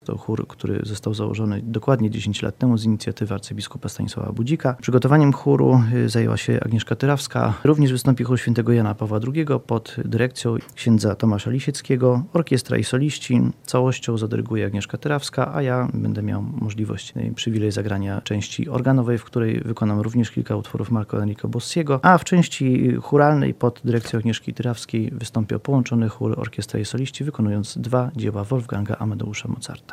To chór, który został założony dokładnie 10 lat temu z inicjatywy arcybiskupa Stanisława Budzika. Przygotowaniem chóru zajęła się Agnieszka Tyrawska. Również wystąpi chór świętego Jana Pawła II pod dyrekcją księdza Tomasza Lisieckiego. Orkiestra i soliści. Całością zadyryguje Agnieszka Tyrawska, a ja będę miał możliwość, przywilej zagrania części organowej, w której wykonam również kilka utworów Marco Enrico Bossiego, a w części chóralnej pod dyrekcją Agnieszki Tyrawskiej wystąpią połączony chór, orkiestra i soliści, wykonując 2 dzieła Wolfganga Amadeusza Mozarta.